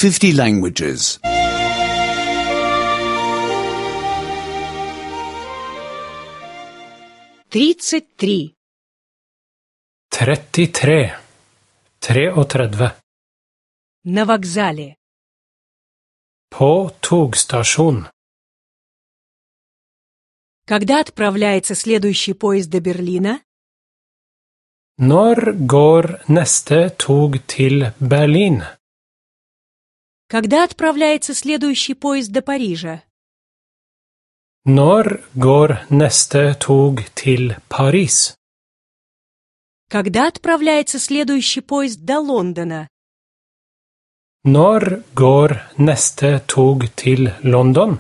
50 languages. 33. 33. 33. На вокзале. På togstasjon. Когда отправляется следующий поезд до Берлина? Når går neste tog til Berlin? Когда отправляется следующий поезд до Парижа? Når går neste tog til Paris? Когда отправляется следующий поезд до Лондона? Når går neste tog til London?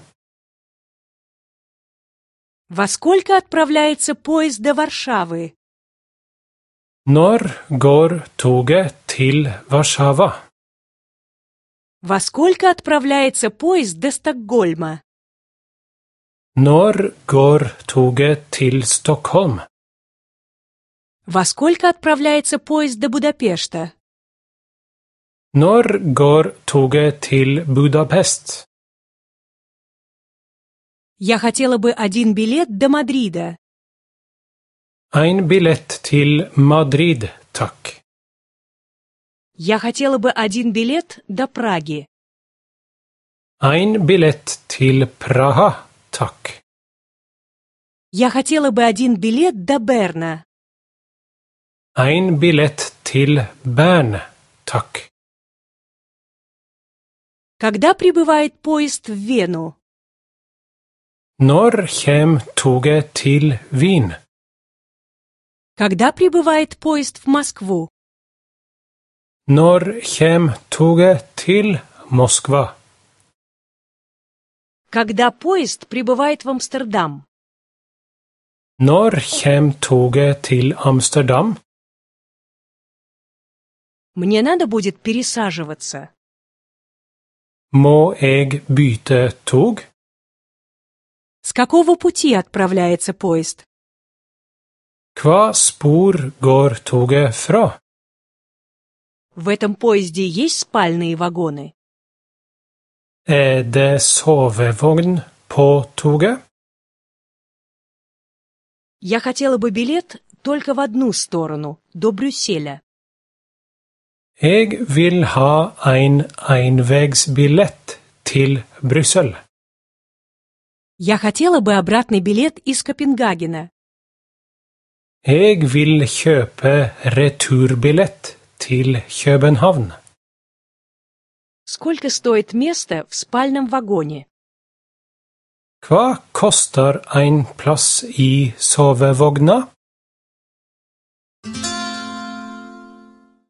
Во сколько отправляется поезд до Варшавы? Når går toget til Warszawa? Во сколько отправляется поезд до Стокгольма? Når går toget til Stockholm? Во сколько отправляется поезд до Будапешта? Når går toget til Budapest? Я хотела бы один билет до Мадрида. En billett til Madrid, takk. Я хотела бы один билет до Праги. En billett til Praha, takk. Я хотела бы один билет до Берна. En billett til Bern, takk. Когда прибывает поезд в Вену? Når kjem toget til Wien? Когда прибывает поезд в Москву? Når kjem toget til Moskva? Когда поезд прибывает в Амстердам? Når kjem toget til Amsterdam? Мне надо будет пересаживаться. Må jeg bytte tog? С какого пути отправляется поезд? Hva spor går toget fra? В этом поезде есть спальные вагоны? Det sovevogn på toget? Я хотела бы билет только в одну сторону, до Брюсселя. Jeg vil ha en envegsbillett til Brussel. Я хотела бы обратный билет из Копенгагена. Jeg vil kjøpe returbillett til København. Сколько стоит место в спальном вагоне? Hva koster en plass i sovevogna?